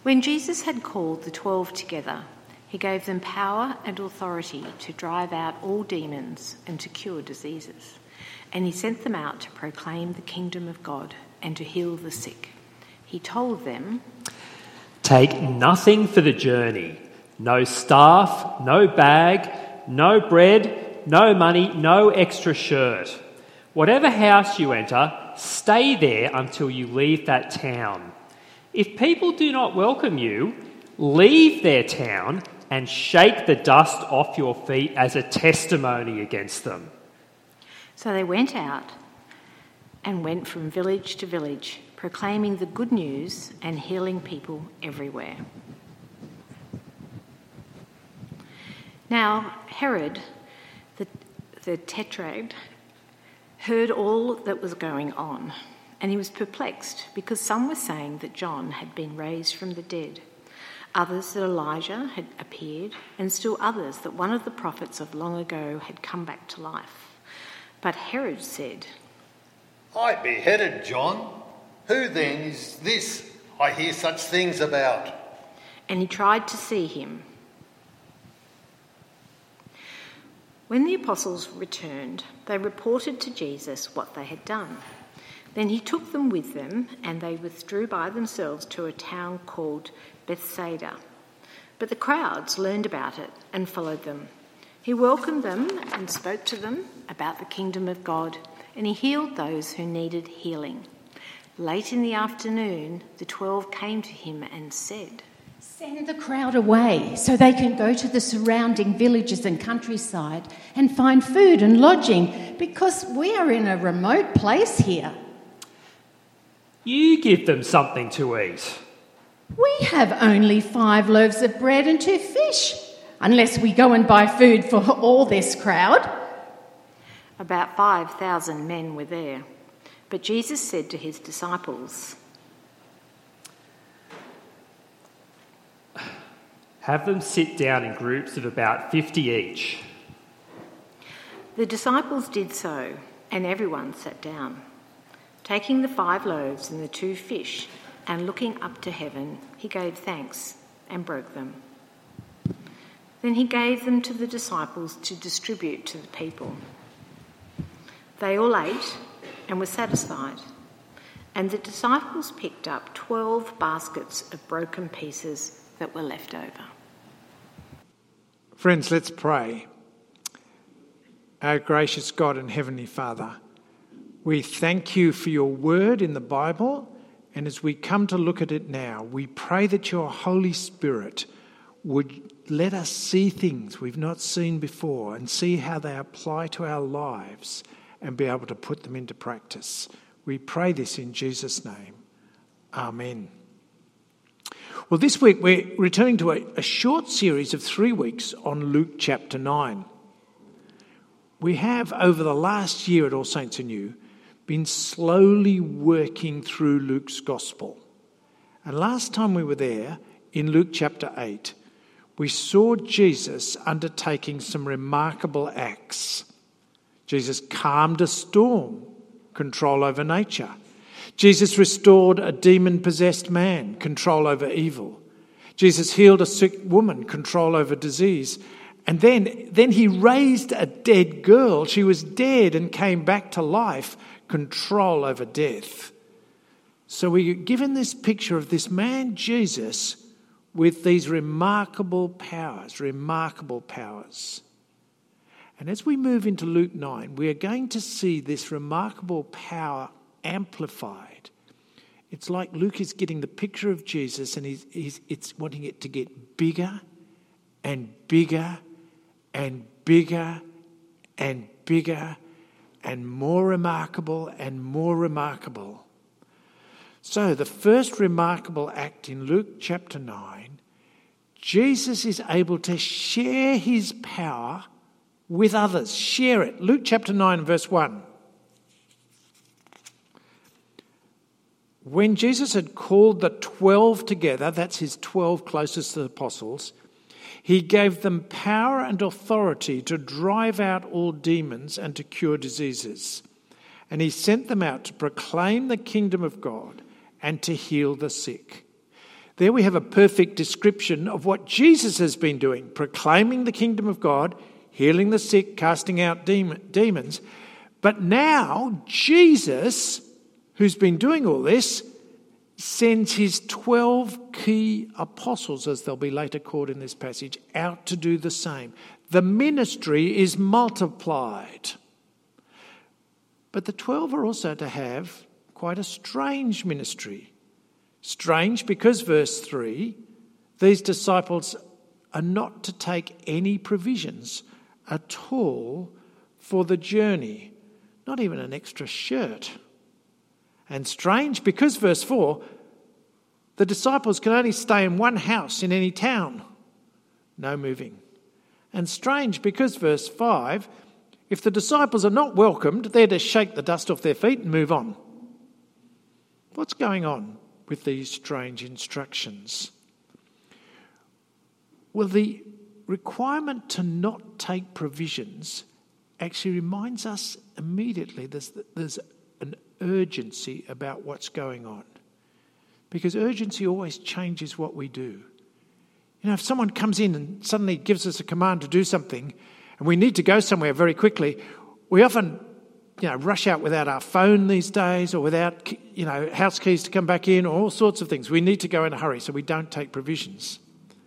When Jesus had called the 12 together, he gave them power and authority to drive out all demons and to cure diseases. And he sent them out to proclaim the kingdom of God and to heal the sick. He told them, "Take nothing for the journey, no staff, no bag, no bread, no money, no extra shirt. Whatever house you enter, stay there until you leave that town. If people do not welcome you, leave their town and shake the dust off your feet as a testimony against them." So they went out and went from village to village, proclaiming the good news and healing people everywhere. Now Herod, the Tetrarch, heard all that was going on, and he was perplexed because some were saying that John had been raised from the dead, others that Elijah had appeared, and still others that one of the prophets of long ago had come back to life. But Herod said, "I beheaded John. Who then is this I hear such things about?" and he tried to see him. When the apostles returned, they reported to Jesus what they had done. Then he took them with them, and they withdrew by themselves to a town called Bethsaida. But the crowds learned about it and followed them. He welcomed them and spoke to them about the kingdom of God, and he healed those who needed healing. Late in the afternoon, the 12 came to him and said, "Send the crowd away so they can go to the surrounding villages and countryside and find food and lodging, because we are in a remote place here." "You give them something to eat." "We have only 5 loaves of bread and 2 fish, unless we go and buy food for all this crowd." About 5,000 men were there. But Jesus said to his disciples, "Have them sit down in groups of about 50 each." The disciples did so, and everyone sat down. Taking the 5 loaves and the 2 fish, and looking up to heaven, he gave thanks and broke them. Then he gave them to the disciples to distribute to the people. They all ate and were satisfied, and the disciples picked up 12 baskets of broken pieces that were left over. Friends, let's pray. Our gracious God and Heavenly Father, we thank you for your word in the Bible, and as we come to look at it now, we pray that your Holy Spirit would let us see things we've not seen before and see how they apply to our lives and be able to put them into practice. We pray this in Jesus' name. Amen. Well, this week we're returning to a short series of 3 weeks on Luke chapter 9. We have, over the last year at All Saints Anew, been slowly working through Luke's Gospel. And last time we were there, in Luke chapter 8, we saw Jesus undertaking some remarkable acts. Jesus calmed a storm, control over nature. Jesus restored a demon-possessed man, control over evil. Jesus healed a sick woman, control over disease. And then he raised a dead girl. She was dead and came back to life, control over death. So we're given this picture of this man, Jesus, with these remarkable powers. And as we move into Luke 9, we are going to see this remarkable power amplified. It's like Luke is getting the picture of Jesus, and it's wanting it to get bigger and bigger and bigger and bigger and more remarkable and more remarkable. So the first remarkable act in Luke chapter 9, Jesus is able to share his power with others. Share it. Luke chapter 9, verse 1. When Jesus had called the 12 together, that's his 12 closest to the apostles, he gave them power and authority to drive out all demons and to cure diseases. And he sent them out to proclaim the kingdom of God and to heal the sick. There we have a perfect description of what Jesus has been doing, proclaiming the kingdom of God, healing the sick, casting out demons. But now Jesus, who's been doing all this, sends his 12 key apostles, as they'll be later called in this passage, out to do the same. The ministry is multiplied. But the 12 are also to have quite a strange ministry. Strange because, verse 3, these disciples are not to take any provisions at all for the journey, not even an extra shirt. And strange because, verse 4, the disciples can only stay in one house in any town. No moving. And strange because, verse 5, if the disciples are not welcomed, they're to shake the dust off their feet and move on. What's going on with these strange instructions? Well, the requirement to not take provisions actually reminds us immediately there's an urgency about what's going on. Because urgency always changes what we do. You know, if someone comes in and suddenly gives us a command to do something and we need to go somewhere very quickly, we often rush out without our phone these days, or without, house keys to come back in, or all sorts of things. We need to go in a hurry, so we don't take provisions.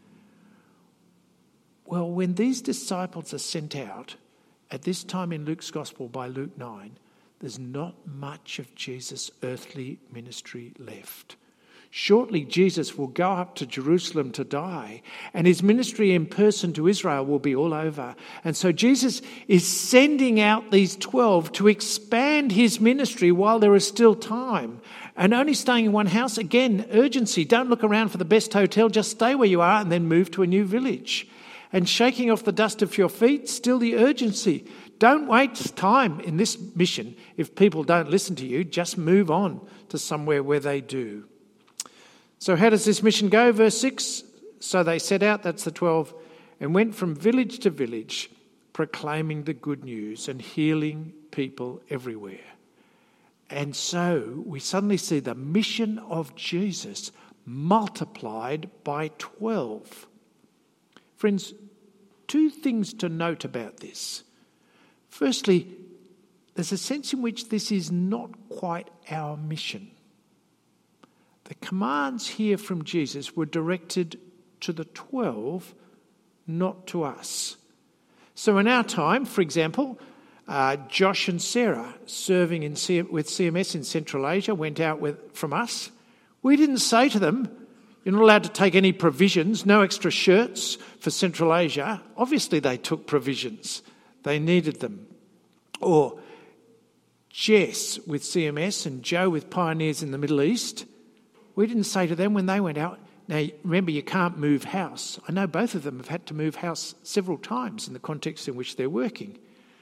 Well, when these disciples are sent out, at this time in Luke's Gospel by Luke 9, there's not much of Jesus' earthly ministry left. Shortly, Jesus will go up to Jerusalem to die, and his ministry in person to Israel will be all over. And so Jesus is sending out these 12 to expand his ministry while there is still time. And only staying in one house, again, urgency. Don't look around for the best hotel, just stay where you are and then move to a new village. And shaking off the dust of your feet, still the urgency. Don't waste time in this mission. If people don't listen to you, just move on to somewhere where they do. So how does this mission go? Verse 6, so they set out, that's the 12, and went from village to village, proclaiming the good news and healing people everywhere. And so we suddenly see the mission of Jesus multiplied by 12. Friends, two things to note about this. Firstly, there's a sense in which this is not quite our mission. The commands here from Jesus were directed to the 12, not to us. So in our time, for example, Josh and Sarah, serving with CMS in Central Asia, went out from us. We didn't say to them, you're not allowed to take any provisions, no extra shirts for Central Asia. Obviously they took provisions. They needed them. Or Jess with CMS and Joe with Pioneers in the Middle East, we didn't say to them when they went out, now remember you can't move house. I know both of them have had to move house several times in the context in which they're working.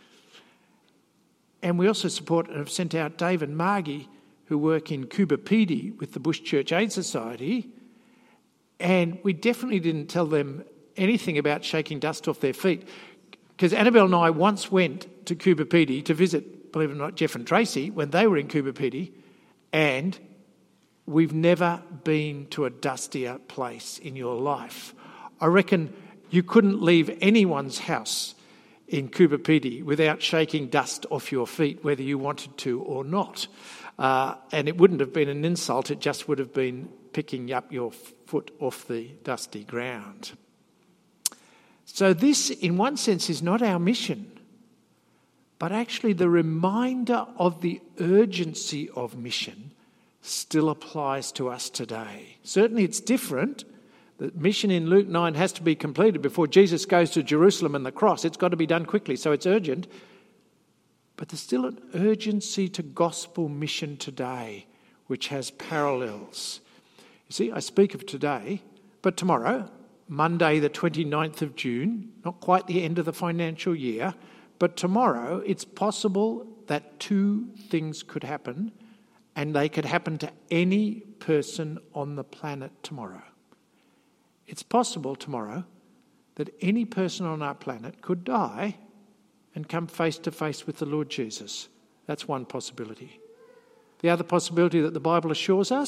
And we also support and have sent out Dave and Margie, who work in Coober Pedy with the Bush Church Aid Society, and we definitely didn't tell them anything about shaking dust off their feet, because Annabelle and I once went to Coober Pedy to visit, believe it or not, Jeff and Tracy when they were in Coober Pedy, and we've never been to a dustier place in your life. I reckon you couldn't leave anyone's house in Coober Pedy without shaking dust off your feet, whether you wanted to or not. And it wouldn't have been an insult, it just would have been picking up your foot off the dusty ground. So this, in one sense, is not our mission, but actually the reminder of the urgency of mission still applies to us today. Certainly it's different. The mission in Luke 9 has to be completed before Jesus goes to Jerusalem and the cross. It's got to be done quickly, so it's urgent. But there's still an urgency to gospel mission today, which has parallels. You see, I speak of today, but tomorrow, Monday the 29th of June, not quite the end of the financial year, but tomorrow it's possible that two things could happen, and they could happen to any person on the planet tomorrow. It's possible tomorrow that any person on our planet could die and come face to face with the Lord Jesus. That's one possibility. The other possibility that the Bible assures us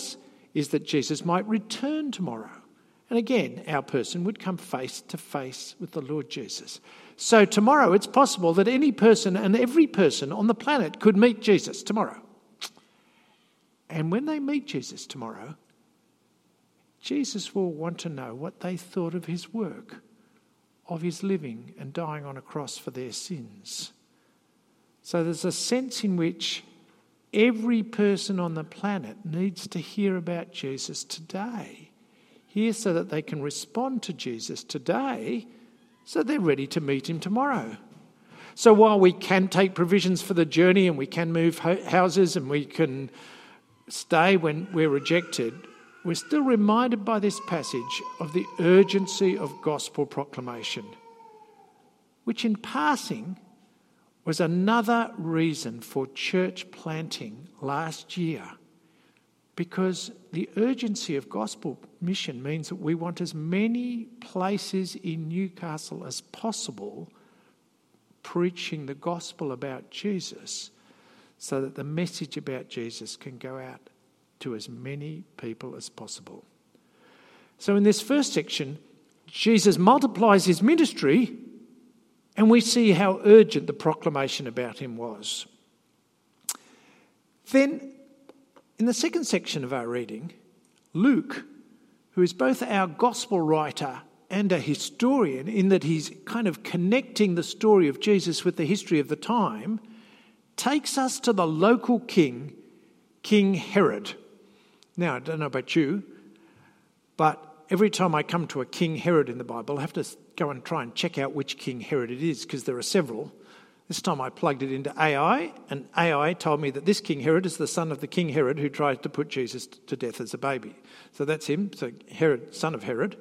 is that Jesus might return tomorrow. And again, our person would come face to face with the Lord Jesus. So tomorrow it's possible that any person and every person on the planet could meet Jesus tomorrow. And when they meet Jesus tomorrow, Jesus will want to know what they thought of his work, of his living and dying on a cross for their sins. So there's a sense in which every person on the planet needs to hear about Jesus today. Hear so that they can respond to Jesus today, so they're ready to meet him tomorrow. So while we can take provisions for the journey and we can move houses and we can stay when we're rejected, we're still reminded by this passage of the urgency of gospel proclamation, which in passing was another reason for church planting last year, because the urgency of gospel mission means that we want as many places in Newcastle as possible preaching the gospel about Jesus, so that the message about Jesus can go out to as many people as possible. So in this first section, Jesus multiplies his ministry, and we see how urgent the proclamation about him was. Then, in the second section of our reading, Luke, who is both our gospel writer and a historian, in that he's kind of connecting the story of Jesus with the history of the time, takes us to the local king, King Herod. Now, I don't know about you, but every time I come to a King Herod in the Bible, I have to go and try and check out which King Herod it is, because there are several. This time I plugged it into AI, and AI told me that this King Herod is the son of the King Herod who tried to put Jesus to death as a baby. So that's him, so Herod, son of Herod.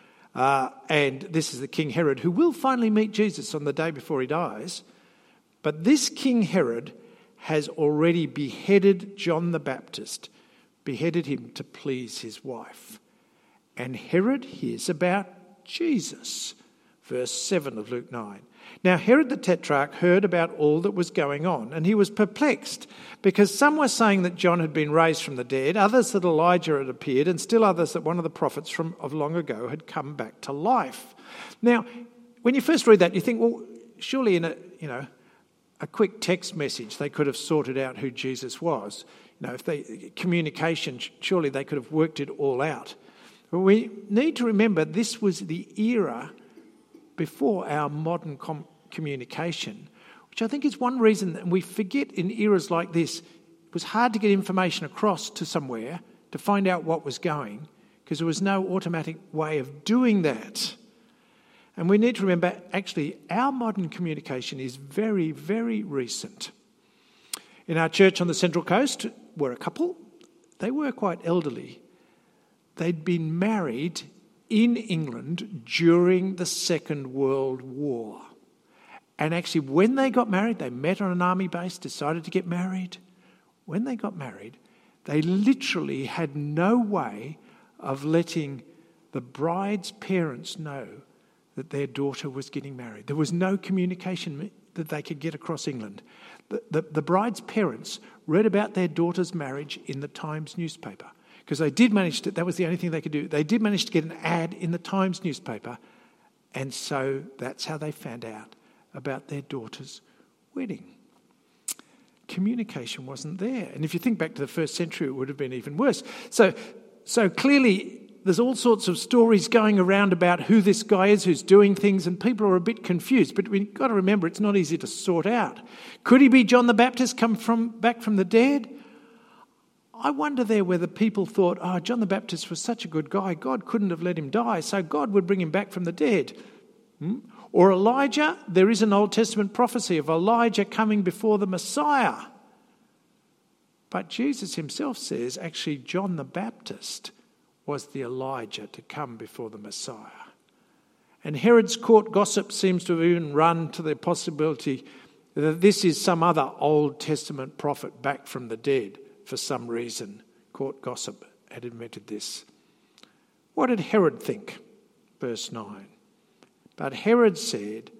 And this is the King Herod who will finally meet Jesus on the day before he dies. But this King Herod has already beheaded John the Baptist, beheaded him to please his wife. And Herod hears about Jesus. Verse 7 of Luke 9. Now Herod the Tetrarch heard about all that was going on, and he was perplexed, because some were saying that John had been raised from the dead, others that Elijah had appeared, and still others that one of the prophets of long ago had come back to life. Now, when you first read that, you think, well, surely in a quick text message they could have sorted out who Jesus was. Communication, surely they could have worked it all out. But we need to remember this was the era before our modern communication, which I think is one reason that we forget in eras like this. It was hard to get information across to somewhere to find out what was going, because there was no automatic way of doing that. And we need to remember, actually, our modern communication is very, very recent. In our church on the Central Coast were a couple. They were quite elderly. They'd been married in England during the Second World War. And actually, when they got married, they met on an army base, decided to get married. When they got married, they literally had no way of letting the bride's parents know that their daughter was getting married. There was no communication that they could get across England. The bride's parents read about their daughter's marriage in the Times newspaper, because they did manage to, that was the only thing they could do. They did manage to get an ad in the Times newspaper, and so that's how they found out about their daughter's wedding. Communication wasn't there. And if you think back to the first century, it would have been even worse. So clearly there's all sorts of stories going around about who this guy is who's doing things, and people are a bit confused. But we've got to remember, it's not easy to sort out. Could he be John the Baptist back from the dead? I wonder there whether people thought, John the Baptist was such a good guy, God couldn't have let him die, so God would bring him back from the dead. Or Elijah, there is an Old Testament prophecy of Elijah coming before the Messiah. But Jesus himself says, actually, John the Baptist was the Elijah to come before the Messiah. And Herod's court gossip seems to have even run to the possibility that this is some other Old Testament prophet back from the dead. For some reason, court gossip had admitted this. What did Herod think? Verse 9. But Herod said,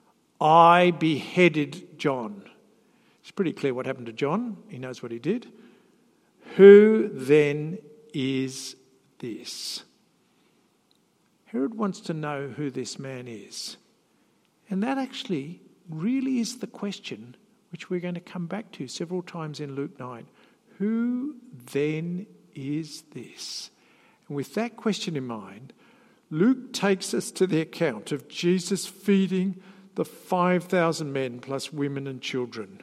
I beheaded John. It's pretty clear what happened to John. He knows what he did. Who then is this? Herod wants to know who this man is. And that actually really is the question which we're going to come back to several times in Luke 9. Who then is this? And with that question in mind, Luke takes us to the account of Jesus feeding the 5,000 men plus women and children.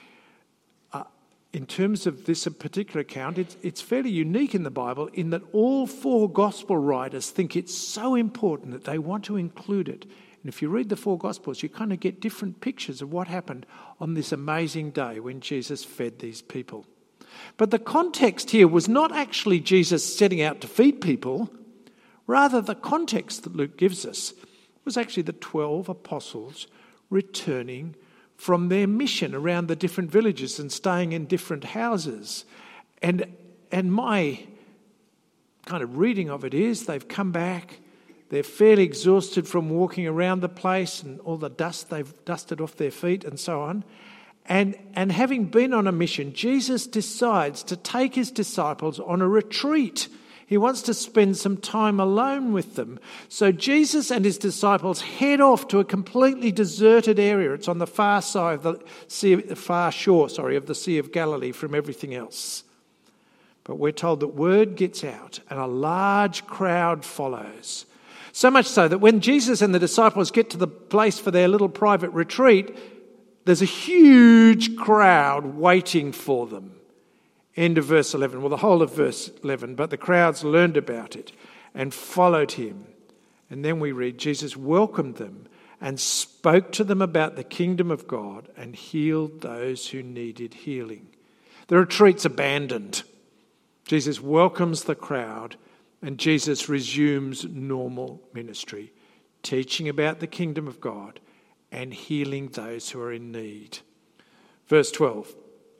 In terms of this particular account, it's fairly unique in the Bible in that all four gospel writers think it's so important that they want to include it. And if you read the four gospels, you kind of get different pictures of what happened on this amazing day when Jesus fed these people. But the context here was not actually Jesus setting out to feed people. Rather, the context that Luke gives us was actually the 12 apostles returning from their mission around the different villages and staying in different houses. And my kind of reading of it is they've come back, they're fairly exhausted from walking around the place and all the dust they've dusted off their feet and so on. And having been on a mission, Jesus decides to take his disciples on a retreat. He wants to spend some time alone with them. So Jesus and his disciples head off to a completely deserted area. It's on the far side of the shore of the Sea of Galilee from everything else. But we're told that word gets out and a large crowd follows. So much so that when Jesus and the disciples get to the place for their little private retreat, there's a huge crowd waiting for them. End of verse 11. Well, the whole of verse 11. But the crowds learned about it and followed him. And then we read, Jesus welcomed them and spoke to them about the kingdom of God and healed those who needed healing. The retreat's abandoned. Jesus welcomes the crowd and Jesus resumes normal ministry, teaching about the kingdom of God and healing those who are in need. Verse 12.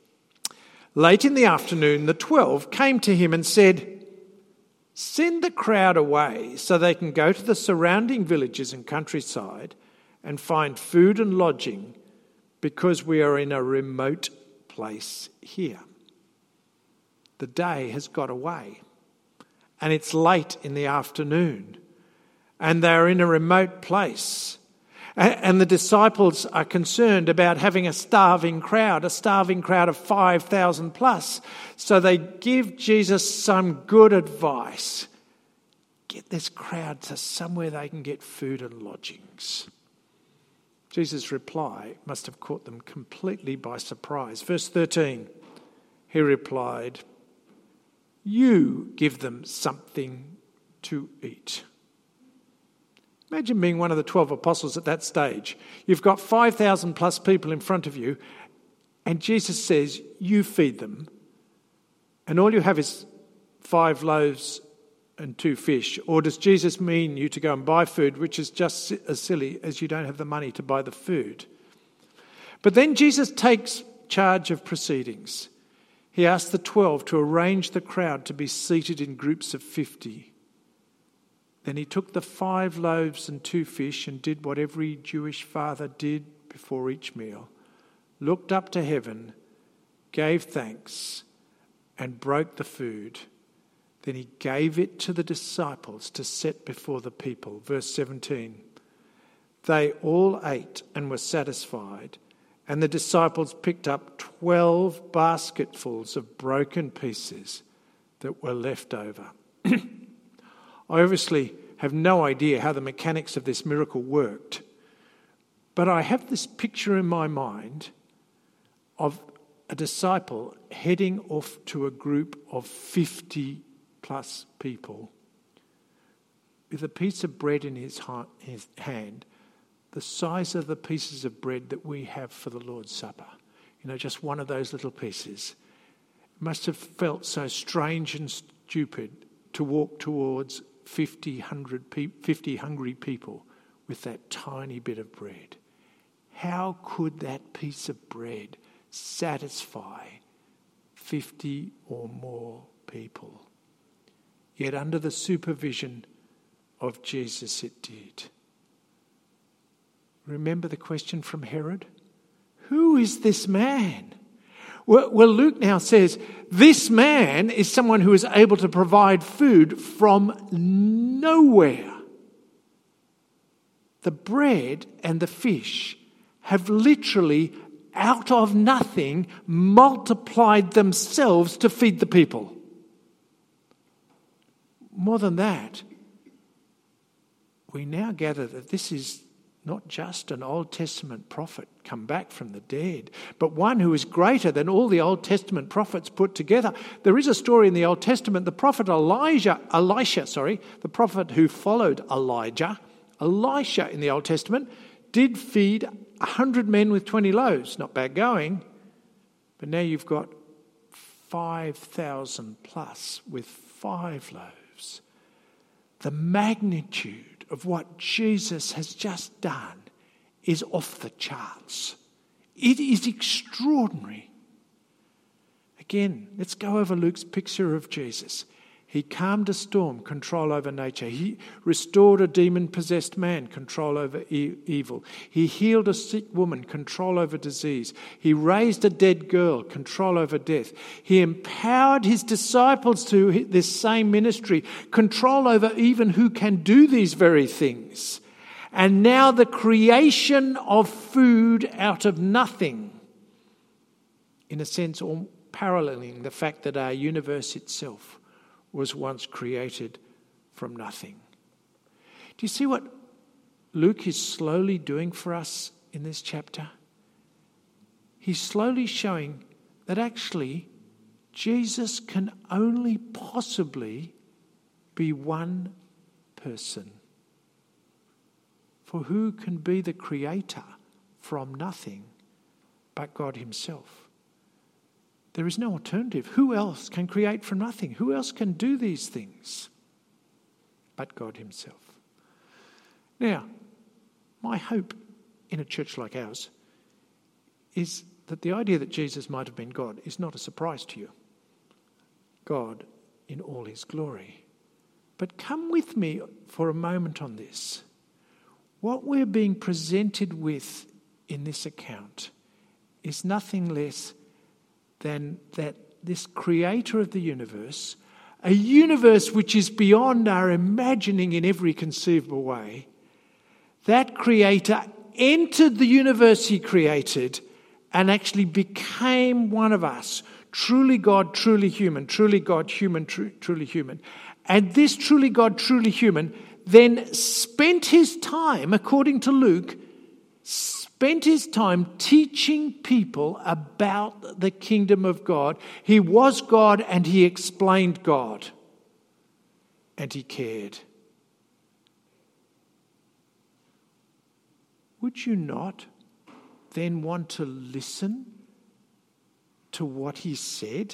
Late in the afternoon, the 12 came to him and said, "Send the crowd away so they can go to the surrounding villages and countryside and find food and lodging, because we are in a remote place here." The day has got away, and it's late in the afternoon, and they're in a remote place. And the disciples are concerned about having a starving crowd of 5,000 plus. So they give Jesus some good advice. Get this crowd to somewhere they can get food and lodgings. Jesus' reply must have caught them completely by surprise. Verse 13, he replied, "You give them something to eat." Imagine being one of the 12 apostles at that stage. You've got 5,000 plus people in front of you, and Jesus says, you feed them. And all you have is 5 loaves and 2 fish. Or does Jesus mean you to go and buy food, which is just as silly as you don't have the money to buy the food? But then Jesus takes charge of proceedings. He asks the 12 to arrange the crowd to be seated in groups of 50. Then he took the 5 loaves and 2 fish and did what every Jewish father did before each meal, looked up to heaven, gave thanks, and broke the food. Then he gave it to the disciples to set before the people. Verse 17, they all ate and were satisfied, and the disciples picked up 12 basketfuls of broken pieces that were left over. I obviously have no idea how the mechanics of this miracle worked, but I have this picture in my mind of a disciple heading off to a group of 50 plus people with a piece of bread in his hand, the size of the pieces of bread that we have for the Lord's Supper. Just one of those little pieces. It must have felt so strange and stupid to walk towards 50 hungry people with that tiny bit of bread. How could that piece of bread satisfy 50 or more people? Yet under the supervision of Jesus it did. Remember the question from Herod? Who is this man? Well, Luke now says, this man is someone who is able to provide food from nowhere. The bread and the fish have literally, out of nothing, multiplied themselves to feed the people. More than that, we now gather that this is not just an Old Testament prophet come back from the dead, but one who is greater than all the Old Testament prophets put together. There is a story in the Old Testament, the prophet Elisha, the prophet who followed Elijah, Elisha in the Old Testament, did feed 100 men with 20 loaves. Not bad going. But now you've got 5,000 plus with 5 loaves. The magnitude of what Jesus has just done is off the charts. It is extraordinary. Again, let's go over Luke's picture of Jesus. He calmed a storm, control over nature. He restored a demon-possessed man, control over evil. He healed a sick woman, control over disease. He raised a dead girl, control over death. He empowered his disciples to this same ministry, control over even who can do these very things. And now the creation of food out of nothing, in a sense, or paralleling the fact that our universe itself was once created from nothing. Do you see what Luke is slowly doing for us in this chapter? He's slowly showing that actually Jesus can only possibly be one person. For who can be the creator from nothing but God himself? There is no alternative. Who else can create from nothing? Who else can do these things but God himself? Now, my hope in a church like ours is that the idea that Jesus might have been God is not a surprise to you. God in all his glory. But come with me for a moment on this. What we're being presented with in this account is nothing less than that this creator of the universe, a universe which is beyond our imagining in every conceivable way, that creator entered the universe he created and actually became one of us. Truly God, truly human, truly God, human, truly human. And this truly God, truly human then spent his time, according to Luke, spent his time teaching people about the kingdom of God. He was God and he explained God. And he cared. Would you not then want to listen to what he said?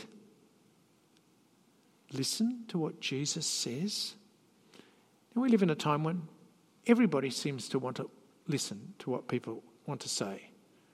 Listen to what Jesus says? And we live in a time when everybody seems to want to listen to what people want to say.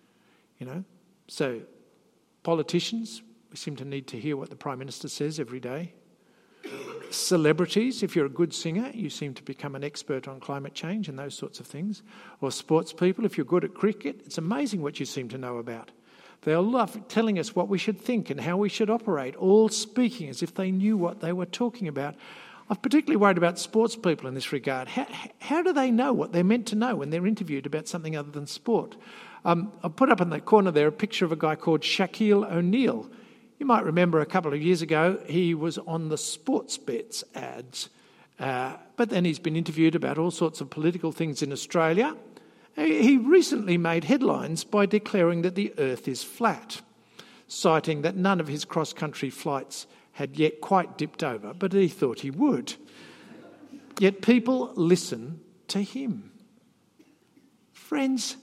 So politicians, we seem to need to hear what the Prime Minister says every day. Celebrities, if you're a good singer, you seem to become an expert on climate change and those sorts of things. Or sports people, if you're good at cricket, it's amazing what you seem to know about. They all love telling us what we should think and how we should operate, all speaking as if they knew what they were talking about. I'm particularly worried about sports people in this regard. How do they know what they're meant to know when they're interviewed about something other than sport? I'll put up in the corner there a picture of a guy called Shaquille O'Neal. You might remember a couple of years ago he was on the sports bets ads. But then he's been interviewed about all sorts of political things in Australia. He recently made headlines by declaring that the earth is flat, citing that none of his cross-country flights had yet quite dipped over, but he thought he would. Yet people listen to him. Friends,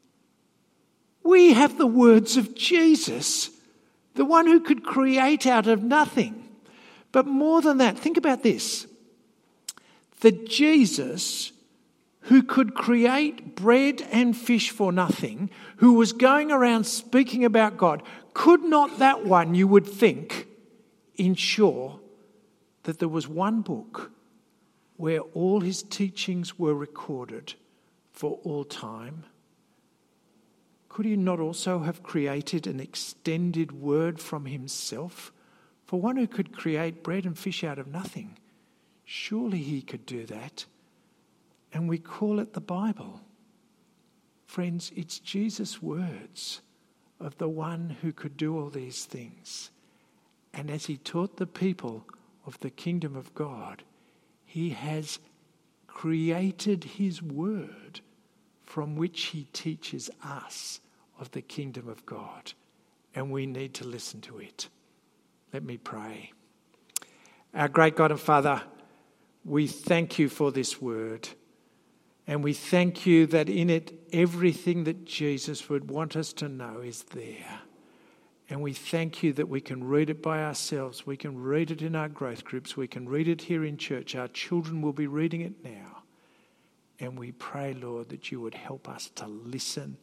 we have the words of Jesus, the one who could create out of nothing. But more than that, think about this. The Jesus who could create bread and fish for nothing, who was going around speaking about God, could not that one, you would think, ensure that there was one book where all his teachings were recorded for all time? could he not also have created an extended word from himself? For one who could create bread and fish out of nothing, surely he could do that. And we call it the Bible. Friends, it's Jesus' words of the one who could do all these things. And as he taught the people of the kingdom of God, he has created his word from which he teaches us of the kingdom of God. And we need to listen to it. Let me pray. Our great God and Father, we thank you for this word. And we thank you that in it, everything that Jesus would want us to know is there. And we thank you that we can read it by ourselves. We can read it in our growth groups. We can read it here in church. Our children will be reading it now. And we pray, Lord, that you would help us to listen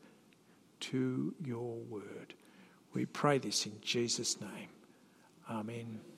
to your word. We pray this in Jesus' name. Amen.